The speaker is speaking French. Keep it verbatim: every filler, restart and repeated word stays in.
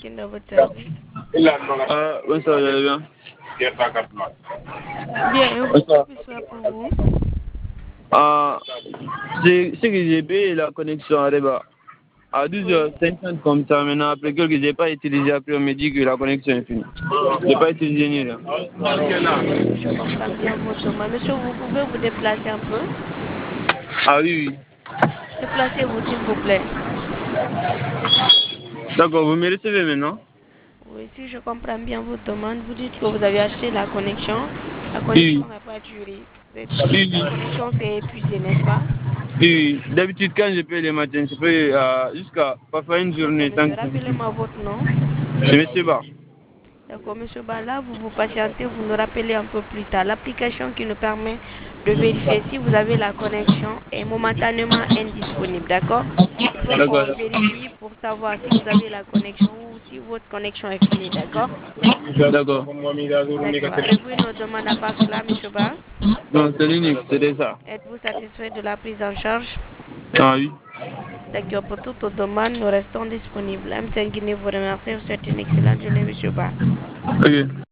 Quel est votre service? Ah, oui, ça va bien. Bien, et vous, que puis-je faire pour vous? Ah, c'est ce que j'ai payé la connexion à Reba. À douze heures Oui, cinquante comme ça, maintenant, après que je n'ai pas utilisé, après on me dit que la connexion est finie. Je n'ai pas utilisé ni rien. d'accord, si je comprends bien votre demande. Monsieur, vous pouvez vous déplacer un peu? Ah oui, oui. Déplacez-vous, s'il vous plaît. D'accord, vous me recevez maintenant? Oui, si je comprends bien votre demande, vous dites que vous avez acheté la connexion. La Oui, connexion n'a pas duré. C'est- oui, La oui. connexion s'est épuisée, n'est-ce pas? Oui, oui. D'habitude, quand je paye le matin, je paye euh, jusqu'à parfois une D'accord, journée tant monsieur, que ça me suit. rappelez-moi votre nom. C'est monsieur Bar. D'accord, monsieur Bala, vous vous patientez, vous nous rappelez un peu plus tard. L'application qui nous permet de vérifier si vous avez la connexion est momentanément indisponible, d'accord? Il faut D'accord, qu'on vérifie pour savoir si vous avez la connexion ou si votre connexion est finie, d'accord? d'accord. D'accord. Avez-vous une autre demande à part cela, monsieur Ba? Non, c'est l'unique, c'était ça. Êtes-vous satisfait de la prise en charge? Ah oui. D'accord, pour toute autre demande, nous restons disponibles. M cinq Guinée vous remercie. Je vous souhaite une excellente journée, monsieur Ba. Ok.